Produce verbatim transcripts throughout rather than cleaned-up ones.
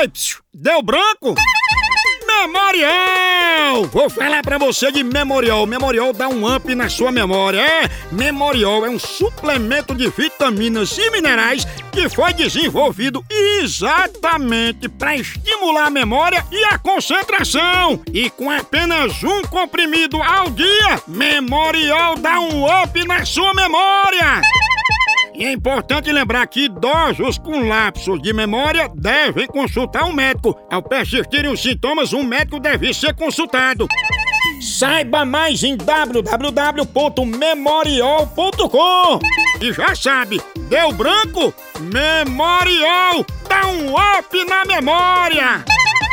Ei, psiu, deu branco? Memorial! Vou falar pra você de Memorial. Memorial dá um up na sua memória. É, Memorial é um suplemento de vitaminas e minerais que foi desenvolvido exatamente para estimular a memória e a concentração. E com apenas um comprimido ao dia, Memorial dá um up na sua memória. E é importante lembrar que idosos com lapsos de memória devem consultar um médico. Ao persistirem os sintomas, um médico deve ser consultado. Saiba mais em w w w ponto memorial ponto com. E já sabe, deu branco? Memorial dá um up na memória!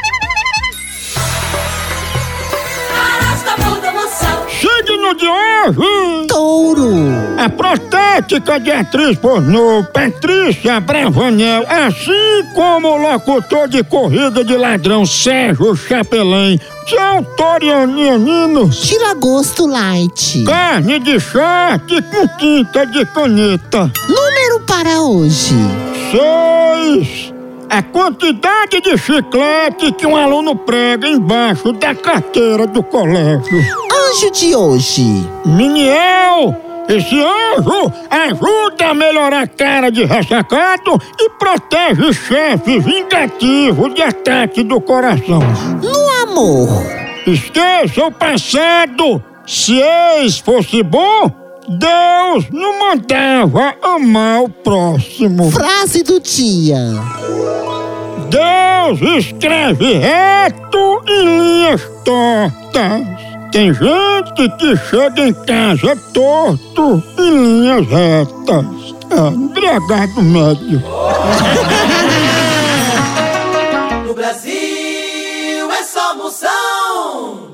Signo de hoje! Touro! A protética de atriz pornô Patrícia Bravanel, assim como o locutor de corrida de ladrão Sérgio Chapelin, são torianianinos. Tira gosto light. Carne de short com tinta de caneta. Número para hoje. Seis. A quantidade de chiclete que um aluno prega embaixo da carteira do colégio. Anjo de hoje. Miniel, esse anjo ajuda a melhorar a cara de ressacado e protege chefe vingativo de ataque do coração. No amor. Esqueça o passado. Se ex fosse bom, Deus não mandava amar o próximo. Frase do dia. Deus escreve reto em linhas tortas. Tem gente que chega em casa torto em linhas retas. É, embriagado médio. No Brasil é só moção.